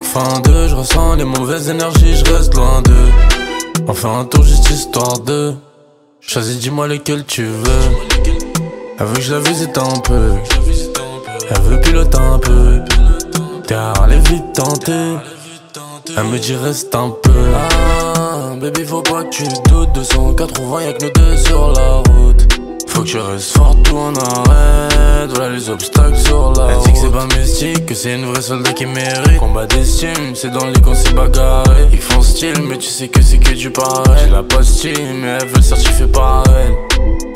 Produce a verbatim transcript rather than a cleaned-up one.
Enfin deux, je ressens les mauvaises énergies, je reste loin d'eux. On fait un tour juste histoire de choisis, dis-moi lequel tu veux. Elle veut que je la visite un peu, elle veut piloter un peu. Derrière les vite tenter, elle me dit reste un peu. Ah, baby faut pas que tu doutes, deux cent quatre-vingts y'a que nous deux sur la route. Faut que tu restes fort, tout en arrête. Voilà les obstacles sur la route. Elle dit que c'est pas mystique, que c'est une vraie soldat qui mérite. Combat d'estime, c'est dans le lit qu'on s'est bagarré. Ils font style, mais tu sais que c'est que du pareil. J'ai la postille, mais elle veut le certifier par elle.